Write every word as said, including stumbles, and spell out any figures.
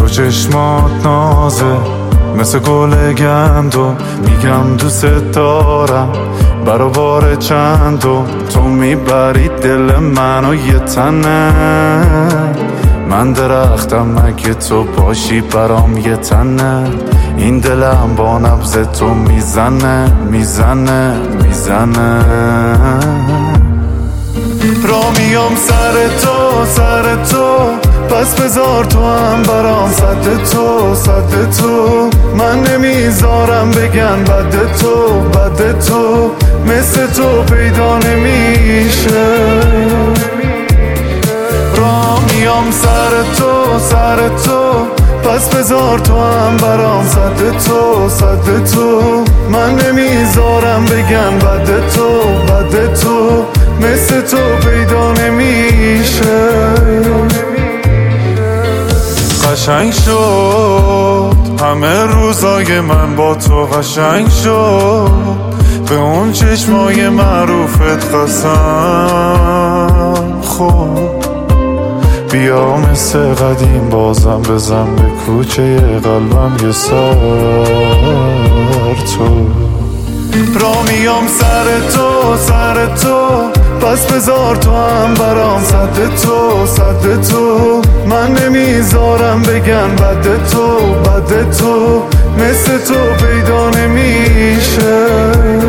تو چشمات نازه مثل گل گندو، میگم دوست دارم برابر چندو. تو میبری دل منو یه تنه، من درختم اگه تو باشی برام یه تنه. این دلم با نبض تو میزنه میزنه میزنه. را میام سر تو سر تو، پس بذار تو هم برام صد تو صد تو. من نمیذارم بگن بد تو بد تو، مثل تو پیدا نمیشه. را میام سر تو سر تو، پس بذار تو هم برام صد تو صد تو. من نمیذارم بگن بد تو بد تو، مثل تو پیدا نمیشه. قشنگ شد همه روزای من با تو، قشنگ شد به اون چشمای معروفت قسم. خب بیا مثل قدیم بازم بزن به کوچه قلبم یه سر تو. را میام سر تو سر تو، پس بذار تو هم برام صد تو صد تو. من نمیذارم بگن بد تو بد تو، مثل تو پیدا نمیشه.